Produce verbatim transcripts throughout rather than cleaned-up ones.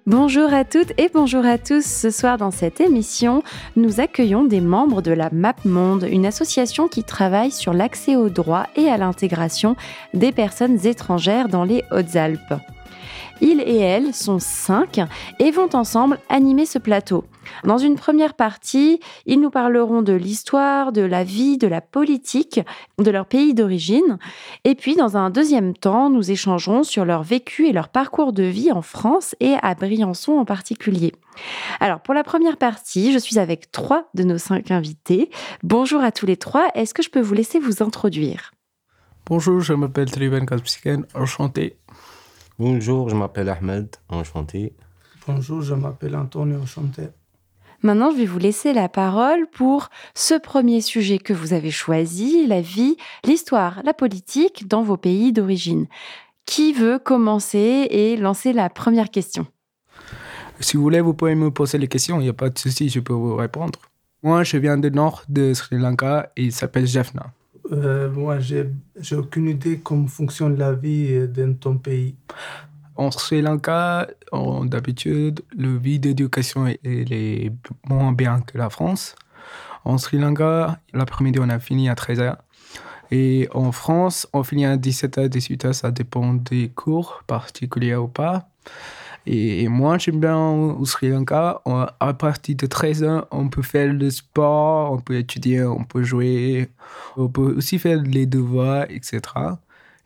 Bonjour à toutes et bonjour à tous. Ce soir dans cette émission, nous accueillons des membres de la MapMonde, une association qui travaille sur l'accès aux droits et à l'intégration des personnes étrangères dans les Hautes-Alpes. Ils et elles sont cinq et vont ensemble animer ce plateau. Dans une première partie, ils nous parleront de l'histoire, de la vie, de la politique de leur pays d'origine. Et puis, dans un deuxième temps, nous échangerons sur leur vécu et leur parcours de vie en France et à Briançon en particulier. Alors, pour la première partie, je suis avec trois de nos cinq invités. Bonjour à tous les trois. Est-ce que je peux vous laisser vous introduire ? Bonjour, je m'appelle Triben Kaspsiken, enchanté. Bonjour, je m'appelle Ahmed, enchanté. Bonjour, je m'appelle Antonio, enchanté. Maintenant, je vais vous laisser la parole pour ce premier sujet que vous avez choisi, la vie, l'histoire, la politique dans vos pays d'origine. Qui veut commencer et lancer la première question ? Si vous voulez, vous pouvez me poser les questions, il n'y a pas de souci, je peux vous répondre. Moi, je viens du nord de Sri Lanka et il s'appelle Jaffna. Euh, moi, j'ai, j'ai aucune idée comment fonctionne la vie dans ton pays. En Sri Lanka, on, d'habitude, le vie d'éducation est, est moins bien que la France. En Sri Lanka, l'après-midi, on a fini à treize heures. Et en France, on finit à dix-sept heures, dix-huit heures, ça dépend des cours particuliers ou pas. Et, et moi, j'aime bien au Sri Lanka, on, à partir de treize ans, on peut faire le sport, on peut étudier, on peut jouer, on peut aussi faire les devoirs, et cetera.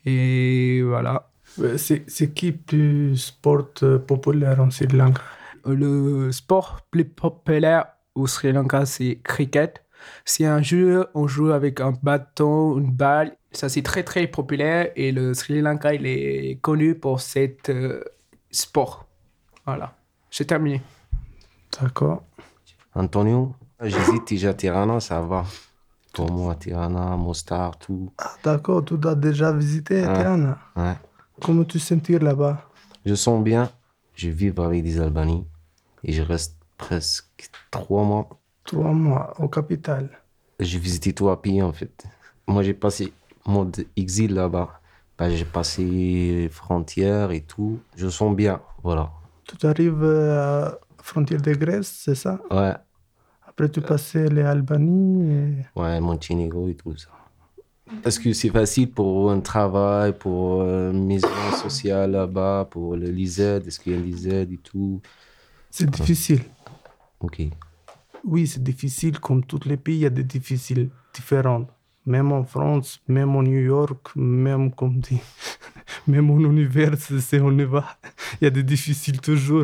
Et voilà. C'est, c'est qui le plus sport populaire en Sri Lanka ? Le sport plus populaire au Sri Lanka, c'est cricket. C'est un jeu, on joue avec un bâton, une balle. Ça, c'est très, très populaire. Et le Sri Lanka, il est connu pour cet euh, sport. Voilà, j'ai terminé. D'accord. Antonio, j'hésite déjà Tirana, ça va. Pour moi, Tirana, Mostar, tout. Ah, d'accord, tu as déjà visité Ouais. Tirana. Ouais. Comment tu te sens là-bas ? Je sens bien, je vis avec des Albanais et je reste presque trois mois. Trois mois au capital. J'ai visité trois pays en fait. Moi, j'ai passé mon exil là-bas. Ben, j'ai passé frontières et tout. Je sens bien, voilà. Tu arrives à la frontière de Grèce, c'est ça ? Ouais, Après, tu passes les Albanie. Et... ouais, Monténégro et tout ça. Est-ce que c'est facile pour un travail, pour une maison sociale là-bas, pour le l'I Z? Est-ce qu'il y a l'I Z et tout? C'est difficile. Ok. Oui, c'est difficile. Comme tous les pays, il y a des difficiles différents. Même en France, même en New York, même comme dit, même en univers, c'est on y va. Il y a des difficiles toujours.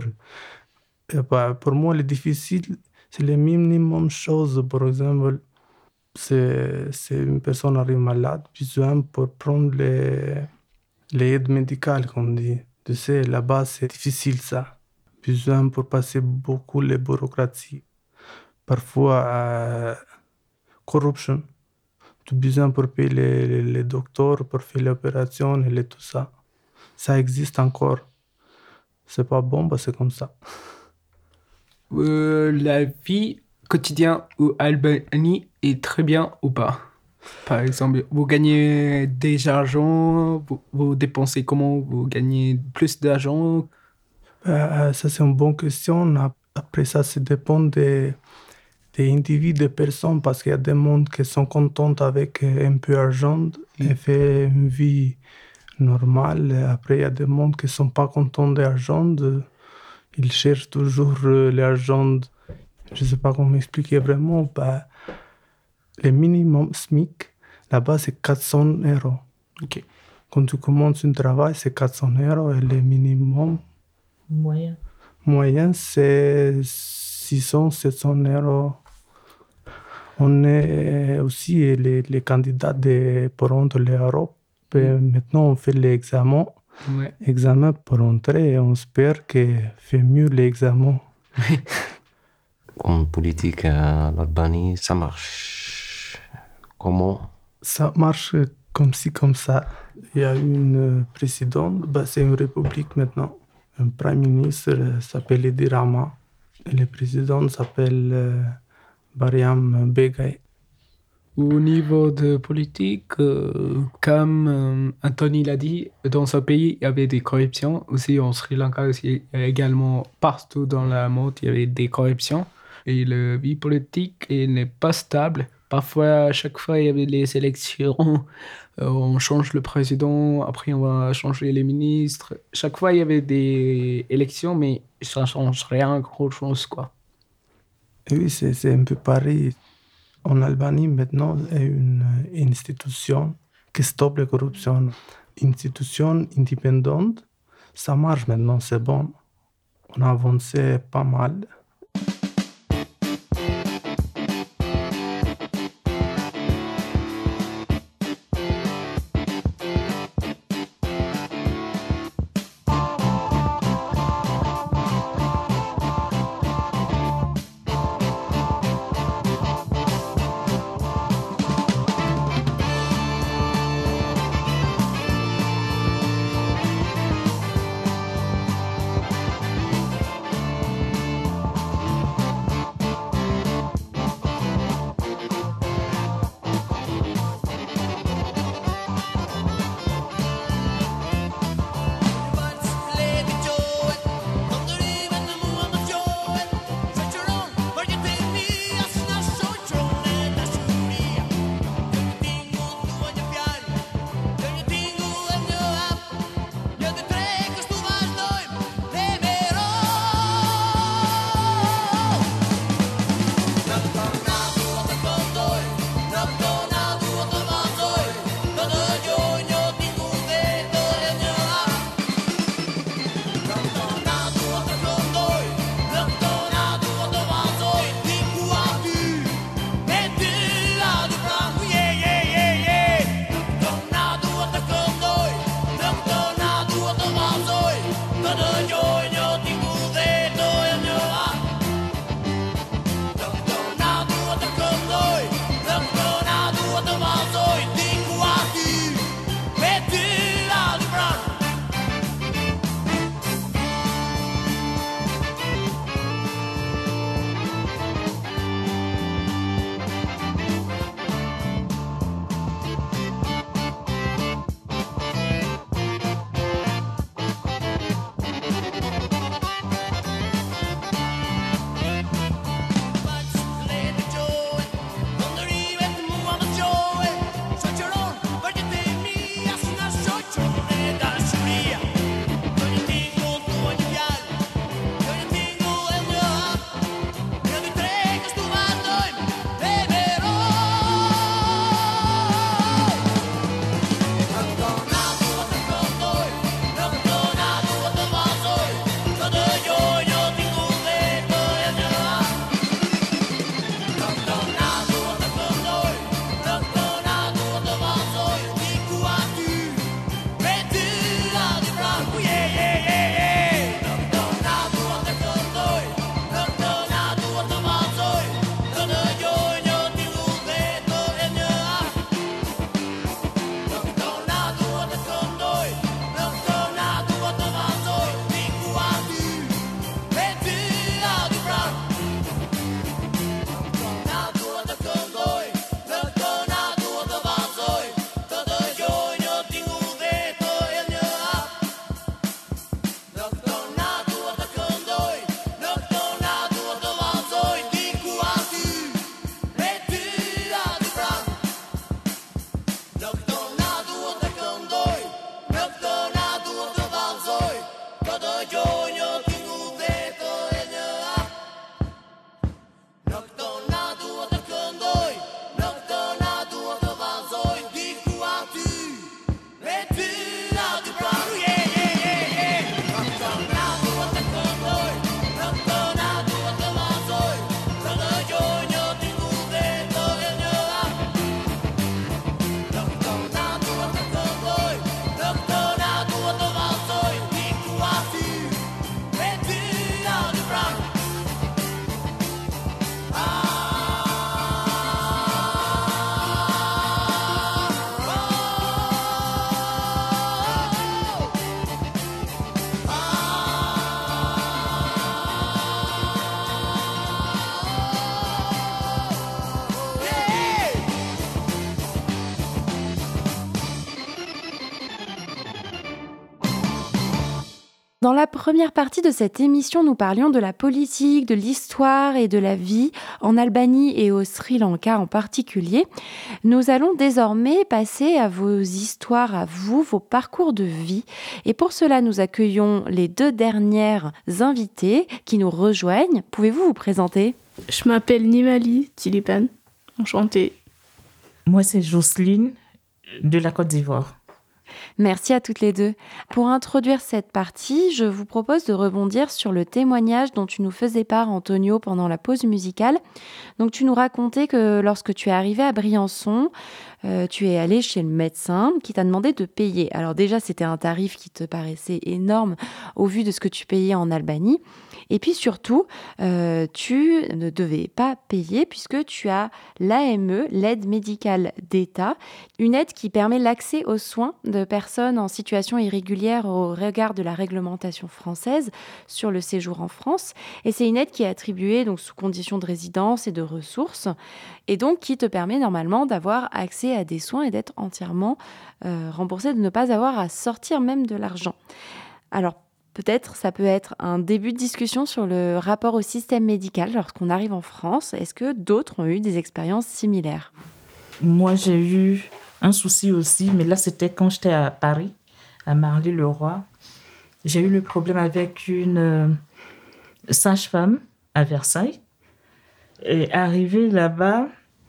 Et bah, pour moi, les difficiles, c'est les minimum choses. Par exemple, c'est, c'est une personne arrive malade, besoin pour prendre les, les aides médicales, comme on dit. Tu sais, là-bas, c'est difficile ça. Besoin pour passer beaucoup les bureaucraties. Parfois, euh, corruption. Tu as besoin pour payer les, les, les docteurs, pour faire l'opération et les, tout ça. Ça existe encore. C'est pas bon, bah c'est comme ça. Euh, la vie quotidienne en Albanie est très bien ou pas ? Par exemple, vous gagnez des argent, vous, vous dépensez comment ? Vous gagnez plus d'argent ? Euh, ça, c'est une bonne question. Après ça, ça dépend des, des individus, des personnes, parce qu'il y a des mondes qui sont contents avec un peu d'argent et font une vie normale. Après, il y a des mondes qui ne sont pas contents d'argent. Ils cherchent toujours l'argent. Je ne sais pas comment expliquer vraiment. Bah, le minimum SMIC, là-bas, c'est quatre cents euros. Ok. Quand tu commences un travail, c'est quatre cents euros. Et le minimum Moyen. moyen, c'est six cents, sept cents euros. On est aussi les, les candidats de, pour entrer en Europe. Et maintenant, on fait l'examen. Ouais. Examen pour entrer et on espère que fait mieux l'examen. Comme politique à l'Albanie, ça marche. Comment? Ça marche comme ci, comme ça. Il y a une présidente, bah c'est une république maintenant. Un premier ministre s'appelle Edi Rama. Et le président s'appelle euh, Bariam Begay. Au niveau de politique, euh, comme euh, Anthony l'a dit, dans ce pays, il y avait des corruptions. Aussi, en Sri Lanka, aussi, également, partout dans le monde, il y avait des corruptions. Et la vie politique elle n'est pas stable. Parfois, à chaque fois, il y avait les élections. Euh, on change le président, après on va changer les ministres. Chaque fois, il y avait des élections, mais ça ne change rien grand-chose, quoi. Et oui, c'est c'est un peu pareil. En Albanie, maintenant, il y a une euh, institution qui stoppe la corruption. Institution indépendante, ça marche maintenant, c'est bon. On a avancé pas mal. Dans la première partie de cette émission, nous parlions de la politique, de l'histoire et de la vie en Albanie et au Sri Lanka en particulier. Nous allons désormais passer à vos histoires, à vous, vos parcours de vie. Et pour cela, nous accueillons les deux dernières invitées qui nous rejoignent. Pouvez-vous vous présenter ? Je m'appelle Nimali Tilipan. Enchantée. Moi, c'est Jocelyne de la Côte d'Ivoire. Merci à toutes les deux. Pour introduire cette partie, je vous propose de rebondir sur le témoignage dont tu nous faisais part, Antonio, pendant la pause musicale. Donc, tu nous racontais que lorsque tu es arrivé à Briançon, euh, tu es allé chez le médecin qui t'a demandé de payer. Alors déjà, c'était un tarif qui te paraissait énorme au vu de ce que tu payais en Albanie. Et puis surtout, euh, tu ne devais pas payer puisque tu as l'A M E, l'aide médicale d'État, une aide qui permet l'accès aux soins de personnes en situation irrégulière au regard de la réglementation française sur le séjour en France. Et c'est une aide qui est attribuée donc, sous conditions de résidence et de ressources et donc qui te permet normalement d'avoir accès à des soins et d'être entièrement euh, remboursé, de ne pas avoir à sortir même de l'argent. Alors, peut-être ça peut être un début de discussion sur le rapport au système médical lorsqu'on arrive en France. Est-ce que d'autres ont eu des expériences similaires ? Moi, j'ai eu un souci aussi, mais là, c'était quand j'étais à Paris, à Marly-le-Roi. J'ai eu le problème avec une euh, sage-femme à Versailles. Et arrivée là-bas,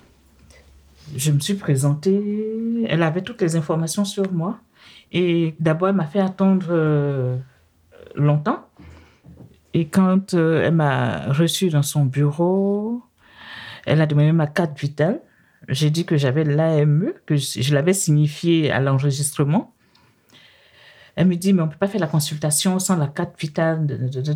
je me suis présentée. Elle avait toutes les informations sur moi. Et d'abord, elle m'a fait attendre euh, longtemps. Et quand euh, elle m'a reçue dans son bureau, elle a demandé ma carte vitale. J'ai dit que j'avais l'A M E, que je, je l'avais signifié à l'enregistrement. Elle me dit, mais on ne peut pas faire la consultation sans la carte vitale.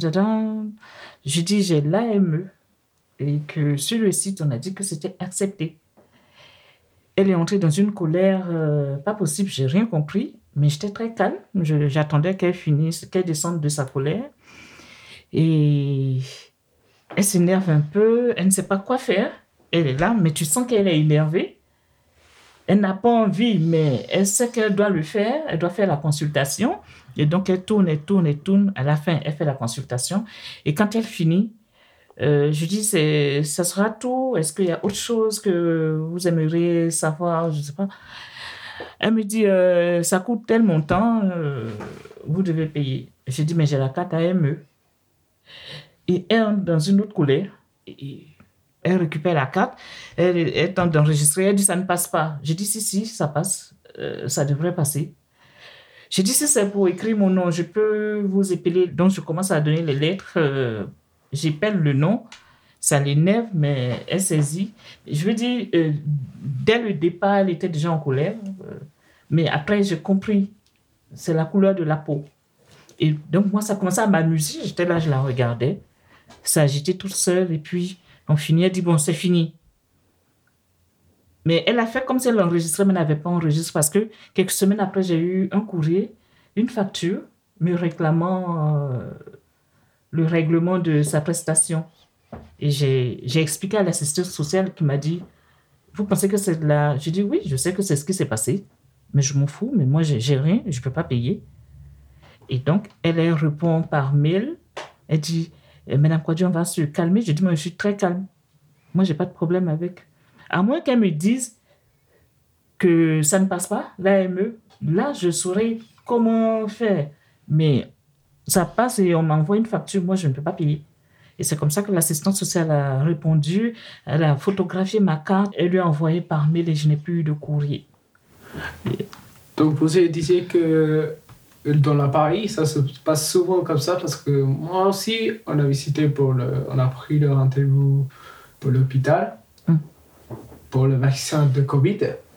Je dis, j'ai l'A M E. Et que sur le site, on a dit que c'était accepté. Elle est entrée dans une colère euh, pas possible, j'ai rien compris, mais j'étais très calme. Je, j'attendais qu'elle finisse, qu'elle descende de sa colère. Et elle s'énerve un peu, elle ne sait pas quoi faire. Elle est là, mais tu sens qu'elle est énervée. Elle n'a pas envie, mais elle sait qu'elle doit le faire. Elle doit faire la consultation. Et donc, elle tourne, elle tourne, elle tourne. À la fin, elle fait la consultation. Et quand elle finit, euh, je dis, c'est, ça sera tout. Est-ce qu'il y a autre chose que vous aimeriez savoir? Je ne sais pas. Elle me dit, euh, ça coûte tel montant, euh, vous devez payer. Je dis, mais j'ai la carte A M E. Et elle entre dans une autre colère. Et elle récupère la carte. Elle, elle tente d'enregistrer. Elle dit, ça ne passe pas. Je dis, si, si, ça passe. Euh, ça devrait passer. J'ai dit, si c'est pour écrire mon nom, je peux vous épeler. Donc, je commence à donner les lettres. Euh, j'épelle le nom. Ça l'énerve, mais elle saisit. Je veux dire, euh, dès le départ, elle était déjà en colère. Euh, mais après, j'ai compris. C'est la couleur de la peau. Et donc, moi, ça commençait à m'amuser. J'étais là, je la regardais. Ça agitait toute seule. Et puis, on finit. Elle dit, bon, c'est fini. Mais elle a fait comme si elle l'enregistrait, mais n'avait pas enregistré. Parce que quelques semaines après, j'ai eu un courrier, une facture, me réclamant euh, le règlement de sa prestation. Et j'ai, j'ai expliqué à l'assistante sociale qui m'a dit, vous pensez que c'est de la... J'ai dit, oui, je sais que c'est ce qui s'est passé, mais je m'en fous, mais moi, j'ai, j'ai rien, je ne peux pas payer. Et donc, elle, elle répond par mail, elle dit, Madame Kouadio, on va se calmer. Je dis, moi, je suis très calme. Moi, je n'ai pas de problème avec. À moins qu'elle me dise que ça ne passe pas, l'A M E, là, je saurais comment faire. Mais ça passe et on m'envoie une facture, moi, je ne peux pas payer. Et c'est comme ça que l'assistante sociale a répondu. Elle a photographié ma carte, elle lui a envoyé par mail et je n'ai plus eu de courrier. Et donc, vous disiez que dans la Paris, ça se passe souvent comme ça parce que moi aussi, on a visité pour le, on a pris le rendez-vous pour l'hôpital, mm. pour le vaccin de Covid.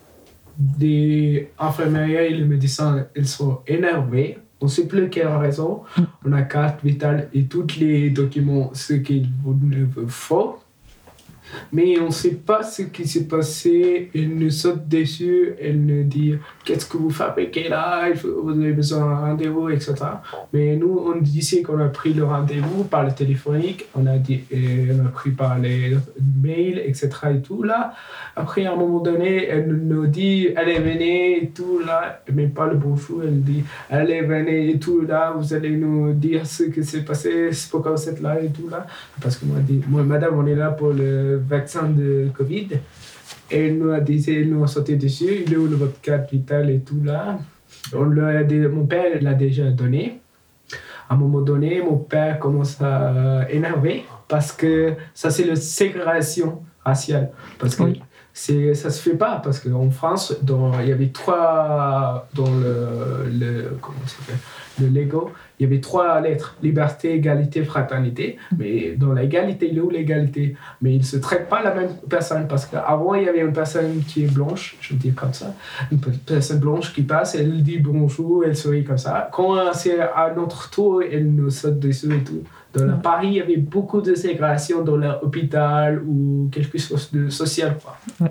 Les infirmières et les médecins, ils sont énervés. On ne sait plus quelle raison. Mm. On a carte vitale et tous les documents, ce qu'il vous faut. mais on ne sait pas ce qui s'est passé. Elle nous saute dessus, elle nous dit qu'est-ce que vous fabriquez là, vous avez besoin d'un rendez-vous, et cetera. Mais nous, on disait qu'on a pris le rendez-vous par le téléphonique, on a, dit, et on a pris par les mails, et cetera. Et tout là. Après, à un moment donné, elle nous dit allez, venez et tout là, mais pas le bonjour, elle dit allez, venez et tout là, vous allez nous dire ce qui s'est passé, pourquoi vous êtes là et tout là. Parce que moi, dit, moi madame, on est là pour le vaccin de Covid. Et elle nous a dit, elle nous a sauté dessus, il est où le votre carte vitale et tout là. On l'a dit, mon père l'a déjà donné. À un moment donné, mon père commence à énerver parce que ça, c'est la ségrégation raciale. Parce que oui. c'est, ça se fait pas, parce qu'en France, dans, il y avait trois, dans le, le, comment ça s'appelle, le Lego, il y avait trois lettres, liberté, égalité, fraternité. Mais dans l'égalité, il est où l'égalité? Mais ils ne se traitent pas la même personne, parce qu'avant, il y avait une personne qui est blanche, je veux dire comme ça, une personne blanche qui passe, elle dit bonjour, elle sourit comme ça. Quand c'est à notre tour, elle nous saute dessus et tout. Dans le Paris, il y avait beaucoup de ségrégation dans l'hôpital ou quelque chose de social, quoi. Ouais.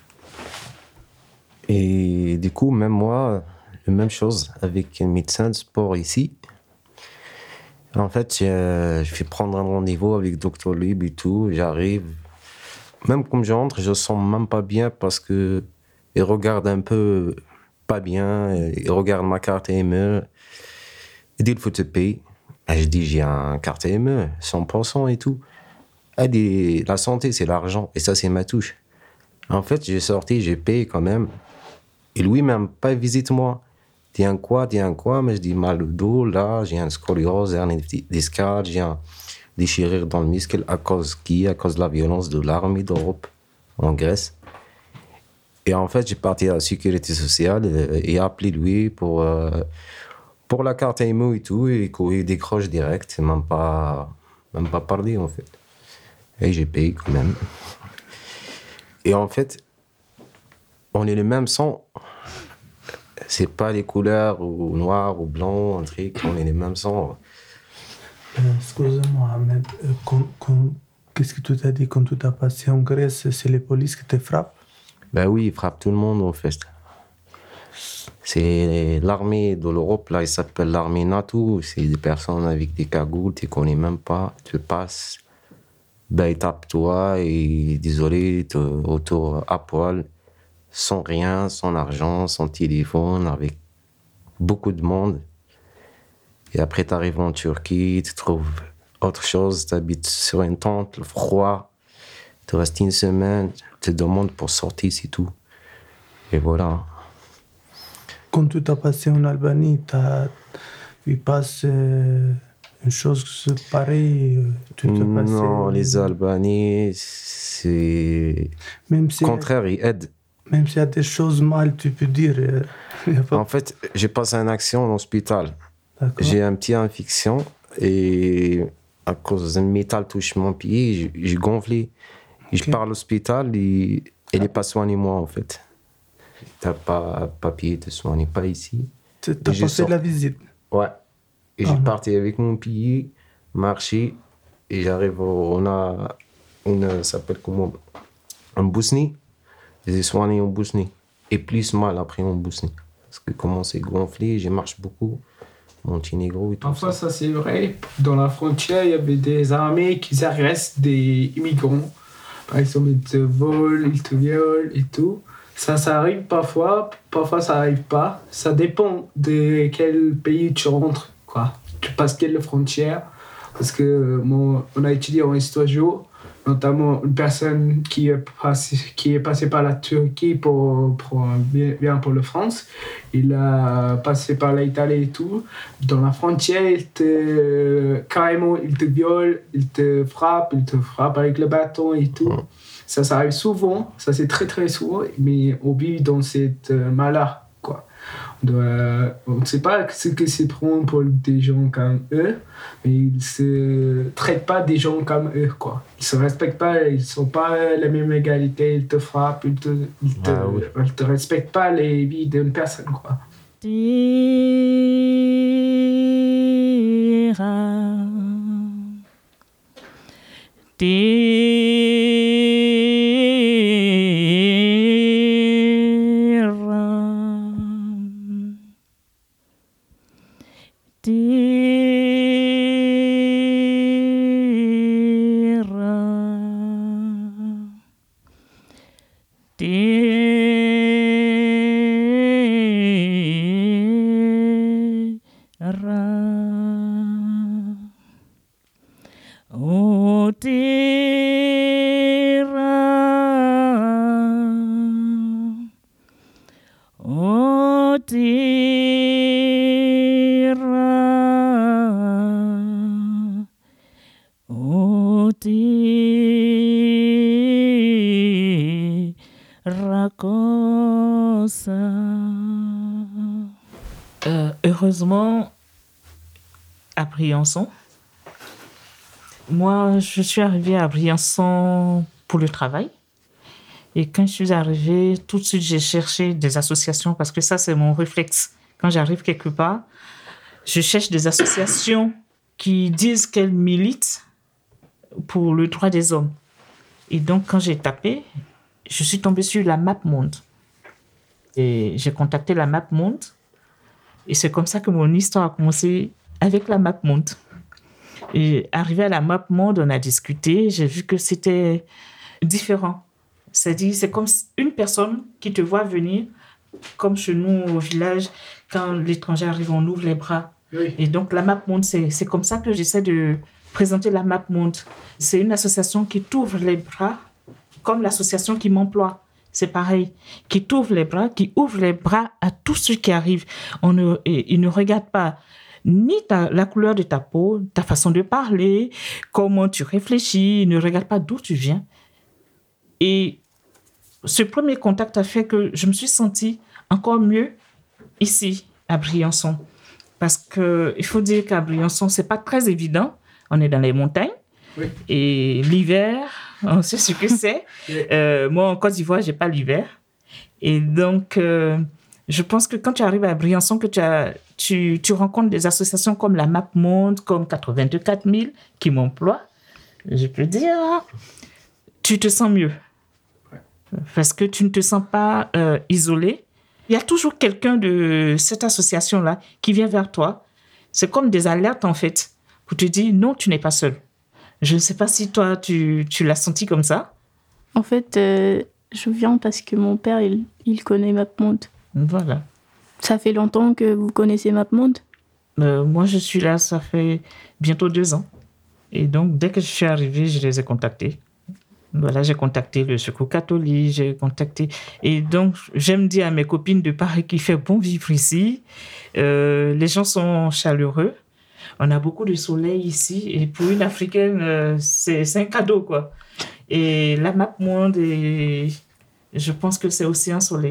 Et du coup, même moi, la même chose avec un médecin de sport ici. En fait, je, je fais prendre un rendez-vous avec docteur Libre et tout. J'arrive. Même comme j'entre, je ne sens même pas bien parce qu'il regarde un peu pas bien. Il regarde ma carte A M E. Il dit il faut te payer. Et je dis j'ai un carte A M E, cent pour cent et tout. Il dit la santé, c'est l'argent. Et ça, c'est ma touche. En fait, j'ai sorti, j'ai payé quand même. Et lui, même pas visite-moi. Tiens quoi, tiens quoi, mais je dis mal au dos, là, j'ai un scoliose, hernie discale, j'ai un déchirure dans le muscle à cause qui, à cause de la violence de l'armée d'Europe en Grèce. Et en fait, j'ai parti à la sécurité sociale et, et appelé lui pour, euh, pour la carte A M O et tout, et il décroche direct, même pas, même pas parlé en fait. Et j'ai payé quand même. Et en fait, on est le même sang. C'est pas les couleurs ou noir ou blanc, un truc, on est les mêmes sangs. Euh, excuse-moi, Ahmed, euh, quand, quand, qu'est-ce que tu t'as dit quand tu t'as passé en Grèce? C'est les polices qui te frappent? Ben oui, ils frappent tout le monde en fait. C'est l'armée de l'Europe, là, il s'appelle l'armée NATO. C'est des personnes avec des cagoules, tu connais même pas, tu passes, ben ils tapent toi et désolé, tu autour à poil. Sans rien, sans argent, sans téléphone, avec beaucoup de monde. Et après, tu arrives en Turquie, tu trouves autre chose, tu habites sur une tente, le froid, tu restes une semaine, tu te demandes pour sortir, c'est tout. Et voilà. Quand tu t'as passé en Albanie, t'as vu passer une chose pareille? Tu t'as passé... Non, les Albanais, c'est... Même si... Au contraire, ils aident. Même s'il y a des choses mal, tu peux dire. Euh, pas... En fait, j'ai passé une action en hôpital. D'accord. J'ai une petite infection et à cause d'un métal touche mon pied, j'ai, j'ai gonflé. Okay. Je pars à l'hôpital et il n'est pas soigné moi en fait. T'as pas papier, te soignes pas ici. T'as pas fait sort... la visite? Ouais. Et ah, j'ai parti avec mon pied, marché et j'arrive, au, on a, une, ça s'appelle comment, en Bosnie. J'ai soigné en Bosnie. Et plus mal après en Bosnie. Parce que comment c'est gonflé, je marche beaucoup. Monténégro et tout Parfois, ça. ça c'est vrai. Dans la frontière, il y avait des armées qui arrestent des immigrants. Par exemple, ils te volent, ils te violent et tout. Ça, ça arrive parfois. Parfois, ça arrive pas. Ça dépend de quel pays tu rentres, quoi. Tu passes quelle frontière. Parce que bon, on a étudié en histoire géo, notamment une personne qui est passée, qui est passée par la Turquie pour, pour bien pour la France. Il a passé par l'Italie et tout. Dans la frontière, il te, carrément, il te viole, il te frappe, il te frappe avec le bâton et tout. Mmh. Ça, ça arrive souvent, ça c'est très très souvent, mais on vit dans cette euh, malheur, quoi. De, on ne sait pas ce que c'est prendre pour des gens comme eux, mais ils ne se traitent pas des gens comme eux, quoi. Ils ne se respectent pas, ils ne sont pas la même égalité, ils te frappent, ils ne te, ils te, ah, oui. ils te respectent pas les vies d'une personne, quoi. Tira. Tira. Oh, terra, oh, terra, oh, terra cosa. Euh, heureusement, à Briançon, moi, je suis arrivée à Briançon pour le travail. Et quand je suis arrivée, tout de suite, j'ai cherché des associations parce que ça, c'est mon réflexe. Quand j'arrive quelque part, je cherche des associations qui disent qu'elles militent pour le droit des hommes. Et donc, quand j'ai tapé, je suis tombée sur la MapMonde. Et j'ai contacté la MapMonde. Et c'est comme ça que mon histoire a commencé avec la MapMonde. Et arrivé à la MapMonde, on a discuté. J'ai vu que c'était différent. C'est-à-dire, c'est comme une personne qui te voit venir, comme chez nous au village, quand l'étranger arrive, on ouvre les bras. Oui. Et donc, la MapMonde, c'est, c'est comme ça que j'essaie de présenter la MapMonde. C'est une association qui t'ouvre les bras, comme l'association qui m'emploie. C'est pareil, qui t'ouvre les bras, qui ouvre les bras à tous ceux qui arrivent. On ne, ils ne regardent pas ni ta, la couleur de ta peau, ta façon de parler, comment tu réfléchis, ils ne regardent pas d'où tu viens. Et ce premier contact a fait que je me suis sentie encore mieux ici, à Briançon. Parce qu'il faut dire qu'à Briançon, ce n'est pas très évident. On est dans les montagnes. Oui. Et l'hiver, on sait ce que c'est. euh, moi, en Côte d'Ivoire, je n'ai pas l'hiver. Et donc, euh, je pense que quand tu arrives à Briançon, que tu, as, tu, tu rencontres des associations comme la MapMonde, comme quatre-vingt-deux quatre mille, qui m'emploient, je peux dire, tu te sens mieux. Parce que tu ne te sens pas euh, isolé. Il y a toujours quelqu'un de cette association-là qui vient vers toi. C'est comme des alertes, en fait, pour te dire, non, tu n'es pas seul. Je ne sais pas si toi, tu, tu l'as senti comme ça. En fait, euh, je viens parce que mon père, il, il connaît MapMonde. Voilà. Ça fait longtemps que vous connaissez MapMonde ? euh, Moi, je suis là, ça fait bientôt deux ans. Et donc, dès que je suis arrivée, je les ai contactés. Voilà, j'ai contacté le Secours catholique, j'ai contacté... Et donc, j'aime dire à mes copines de Paris qu'il fait bon vivre ici. Euh, les gens sont chaleureux. On a beaucoup de soleil ici. Et pour une Africaine, euh, c'est, c'est un cadeau, quoi. Et la MapMonde, et je pense que c'est aussi un soleil.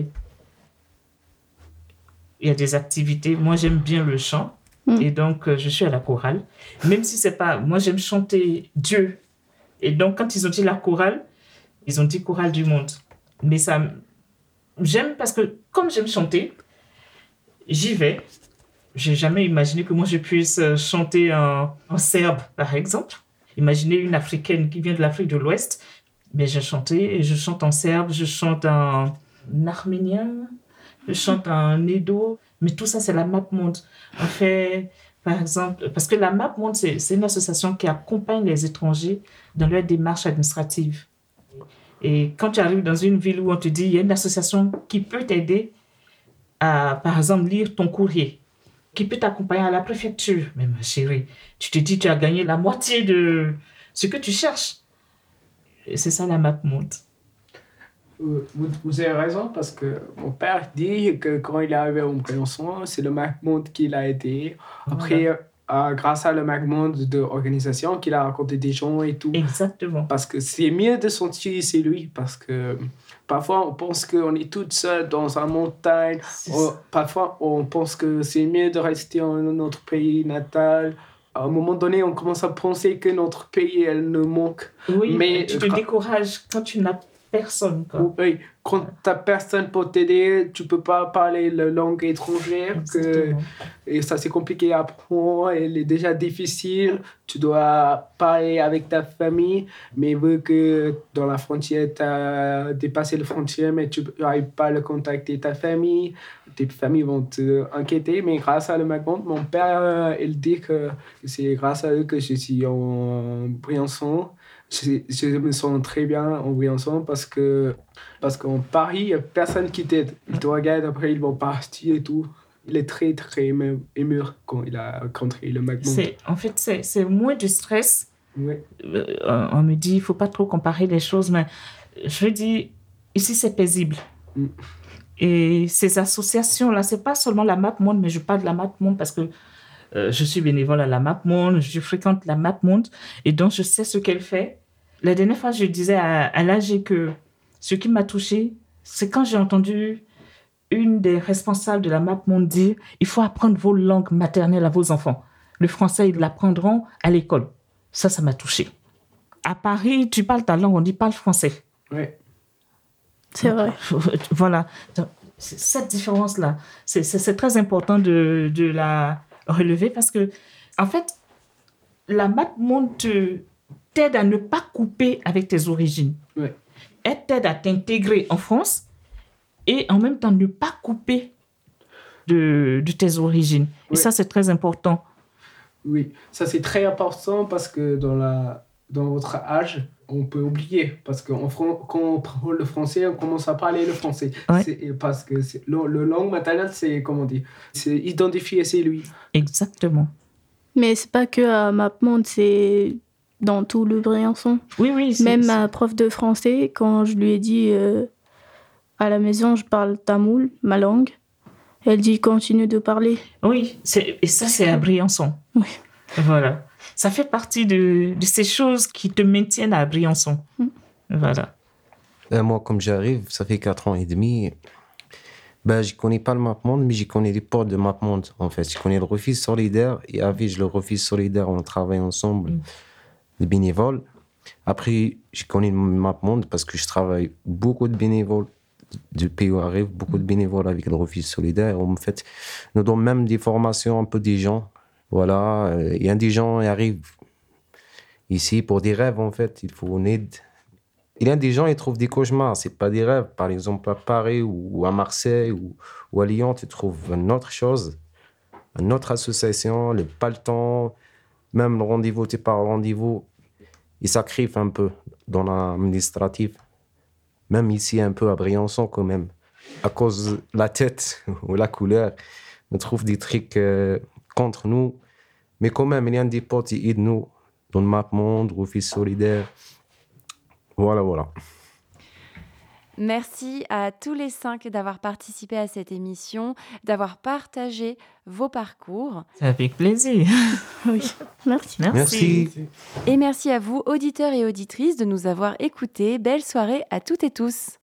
Il y a des activités. Moi, j'aime bien le chant. Mmh. Et donc, euh, je suis à la chorale. Même si c'est pas... Moi, j'aime chanter Dieu. Et donc, quand ils ont dit la chorale, ils ont dit chorale du monde. Mais ça, j'aime parce que, comme j'aime chanter, j'y vais. Je n'ai jamais imaginé que moi, je puisse chanter en, en serbe, par exemple. Imaginez une Africaine qui vient de l'Afrique de l'Ouest. Mais j'ai chanté et je chante en serbe, je chante en arménien, je chante en edo. Mais tout ça, c'est la MapMonde. On fait... Par exemple, parce que la MapMonde, c'est, c'est une association qui accompagne les étrangers dans leur démarche administrative. Et quand tu arrives dans une ville où on te dit il y a une association qui peut t'aider à, par exemple, lire ton courrier, qui peut t'accompagner à la préfecture, mais ma chérie, tu te dis tu as gagné la moitié de ce que tu cherches. Et c'est ça la MapMonde. Vous, vous avez raison, parce que mon père dit que quand il est arrivé au Briançon, c'est le MapMonde qui l'a aidé. Après, voilà. euh, grâce à le MapMonde de l'organisation, qu'il a rencontré des gens et tout. Exactement. Parce que c'est mieux de sentir c'est lui, parce que parfois on pense qu'on est toute seule dans une montagne. On, parfois on pense que c'est mieux de rester dans notre pays natal. À un moment donné, on commence à penser que notre pays, elle nous manque. Oui, mais tu te décourages quand tu n'as personne. Quoi. Oui, quand tu n'as personne pour t'aider, tu ne peux pas parler la langue étrangère. Que, et ça, c'est compliqué à apprendre. Elle est déjà difficile. Tu dois parler avec ta famille. Mais vu que dans la frontière, tu as dépassé la frontière, mais tu n'arrives pas à contacter ta famille, tes familles vont t'inquiéter. Mais grâce à le MapMonde, mon père, il dit que c'est grâce à eux que je suis en Briançon. Je, je me sens très bien en Briançon parce que parce qu'en Paris, il n'y a personne qui t'aide. Ils te regardent, après ils vont partir et tout. Il est très, très ému quand il a rencontré le MapMonde. C'est, en fait, c'est, c'est moins de stress. Ouais. Euh, on me dit, il ne faut pas trop comparer les choses, mais je dis, ici, c'est paisible. Mm. Et ces associations-là, ce n'est pas seulement la MapMonde, mais je parle de la MapMonde parce que Euh, je suis bénévole à la MapMonde, je fréquente la MapMonde et donc je sais ce qu'elle fait. La dernière fois, je disais à, à l'A G que ce qui m'a touchée, c'est quand j'ai entendu une des responsables de la MapMonde dire « Il faut apprendre vos langues maternelles à vos enfants. Le français, ils l'apprendront à l'école. » Ça, ça m'a touchée. À Paris, tu parles ta langue, on dit « parle français ». Oui. C'est vrai. Voilà. Donc, cette différence-là, c'est, c'est, c'est très important de, de la relever parce que, en fait, la MapMonde te, t'aide à ne pas couper avec tes origines. Oui. Elle t'aide à t'intégrer en France et en même temps ne pas couper de, de tes origines. Oui. Et ça, c'est très important. Oui, ça, c'est très important parce que dans, la, dans votre âge, on peut oublier. Parce que quand on prend le français, on commence à parler le français. Ouais. C'est, parce que c'est, le, le langue maternelle, c'est, comment dire, c'est identifié, c'est lui. Exactement. Mais c'est pas que à MapMonde, c'est dans tout le Briançon. Oui, oui. C'est, Même c'est... ma prof de français, quand je lui ai dit euh, à la maison, je parle tamoul, ma langue, elle dit continue de parler. Oui, c'est, et ça, c'est à Briançon. Oui. Voilà. Ça fait partie de, de ces choses qui te maintiennent à Briançon. Mm. Voilà. Euh, moi, comme j'arrive, ça fait quatre ans et demi. Ben, je ne connais pas le MapMonde, mais je connais les portes de MapMonde, en fait. Je connais le refuge solidaire et avec le refuge solidaire, on travaille ensemble, mm. les bénévoles. Après, je connais le MapMonde parce que je travaille beaucoup de bénévoles du pays où arrive, beaucoup de bénévoles avec le refuge solidaire. En fait, nous donnons même des formations un peu des gens. Voilà, il y a des gens qui arrivent ici pour des rêves, en fait. Il faut une aide. Il y a des gens qui trouvent des cauchemars, ce n'est pas des rêves. Par exemple, à Paris ou à Marseille ou, ou à Lyon, tu trouves une autre chose, une autre association, le pas le temps, même le rendez-vous, tu pars au rendez-vous, ils sacrifient un peu dans l'administratif. Même ici, un peu à Briançon, quand même. À cause de la tête ou la couleur, on trouve des trucs euh, contre nous. Mais quand même, il y a des potes qui aident nous dans le MapMonde, Refuge solidaire. Voilà, voilà. Merci à tous les cinq d'avoir participé à cette émission, d'avoir partagé vos parcours. C'est avec plaisir. Oui, merci. Merci. Merci. Et merci à vous, auditeurs et auditrices, de nous avoir écoutés. Belle soirée à toutes et tous.